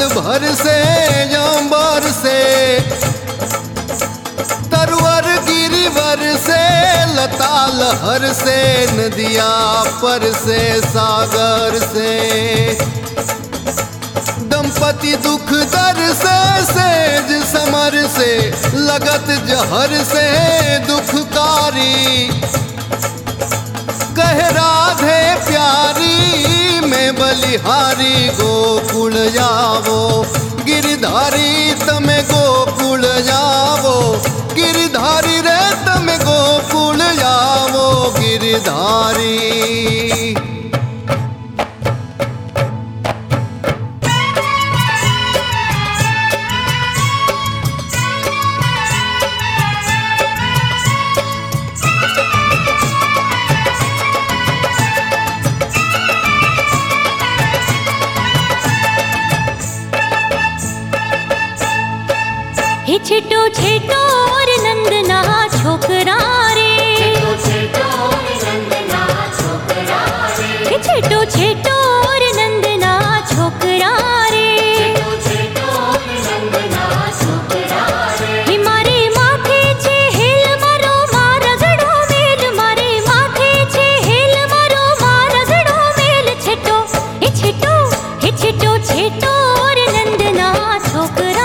भर से अंबर से, तरवर गिरिवर से, लता लहर से, नदिया पर से, सागर से, दंपति दुख दर से, सेज समर से, लगत जहर से दुखकारी, कह राधे प्यारी मैं बलिहारी, गोकुल जावो गिरधारी तमे गोकुल जावो, गिरधारी रे तमे गोकुल जावो गिरधारी। छेटो छेटो और नंदना छोकरा रे, छेटो छेटो और नंदना छोकरा रे, मारे माथे छे हेल मारो मारगड़ो मेल, मारे माथे छे हेल मारो मारगड़ो मेल, छेटो छेटो छेटो और नंदना छोकरा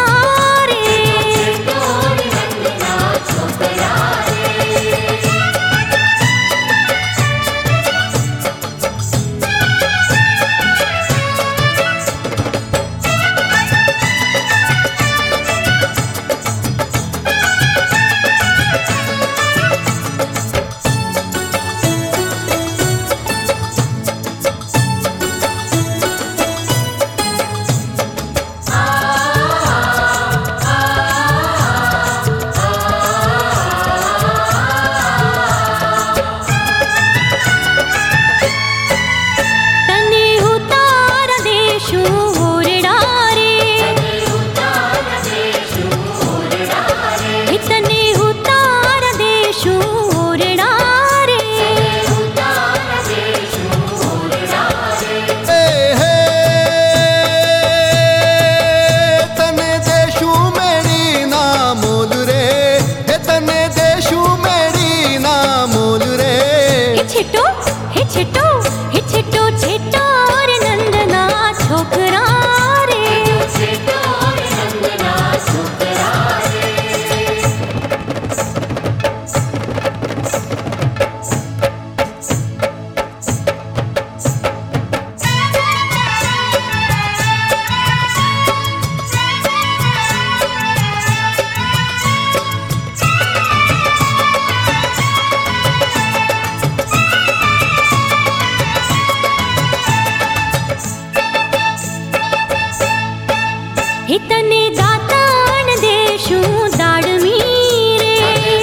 हितने दातान देशु दाड़मी रे,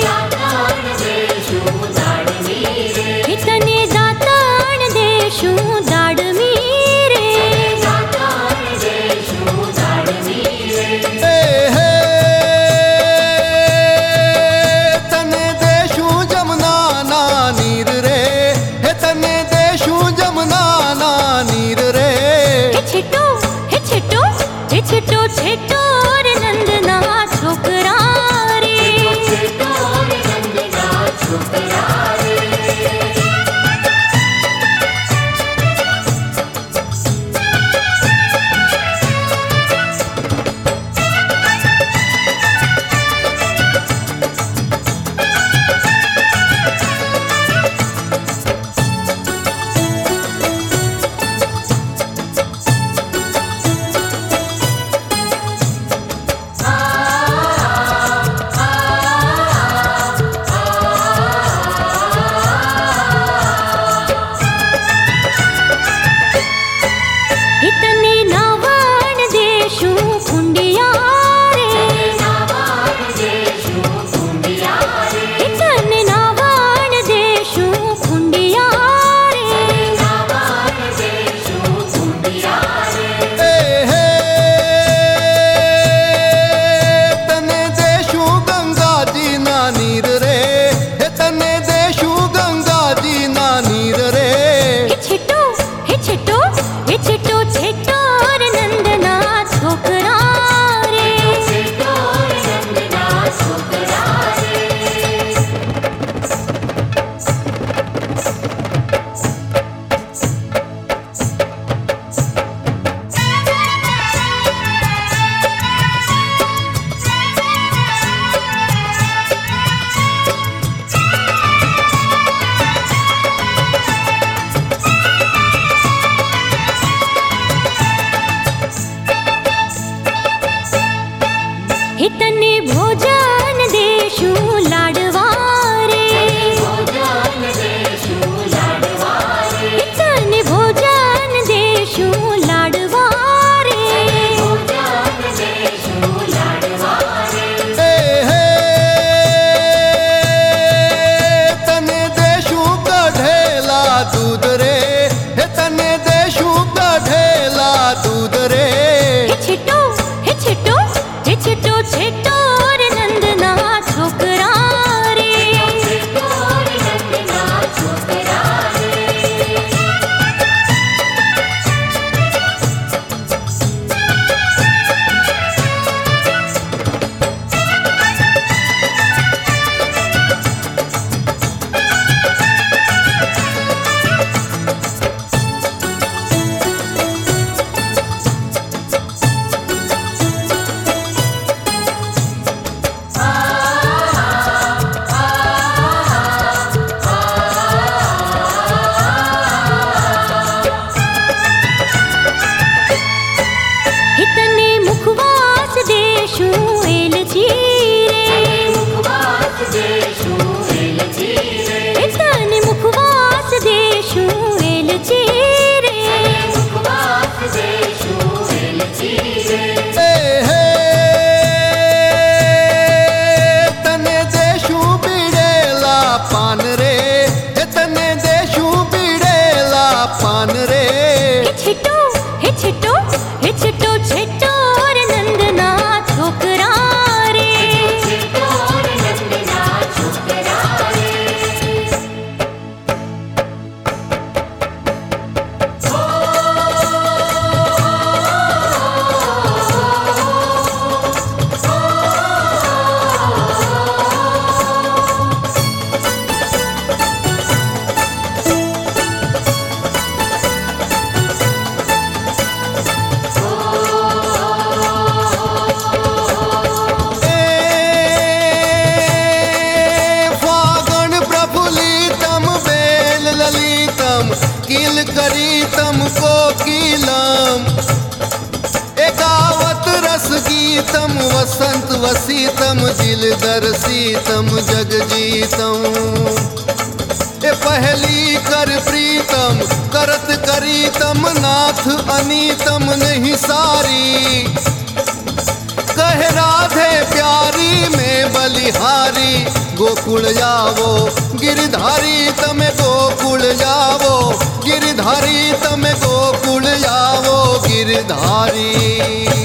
हितने दातान देशु दाड़मी रे, तने देशु जमुना ना नीर रे, हे तने देशु जमुना ना नीर रे, छेटो छेटो और नंदना छोकरा रे, मान रे। हे छिटो हे छिटो हे छिटो छिटो रे नंदना छोकरा रे। किल करीतम कोकिलम एकावत रस गीतम वसंत वसीतम दिल दर्शीतम जगजीतम। ए पहली कर प्रीतम करत करीतम नाथ अनीतम नहीं सारी। कह राधे प्यारी में बलिहारी गोकुल जावो गिरधारी तमे गोकुल जावो गिरधारी तमे गोकुल जावो गिरधारी।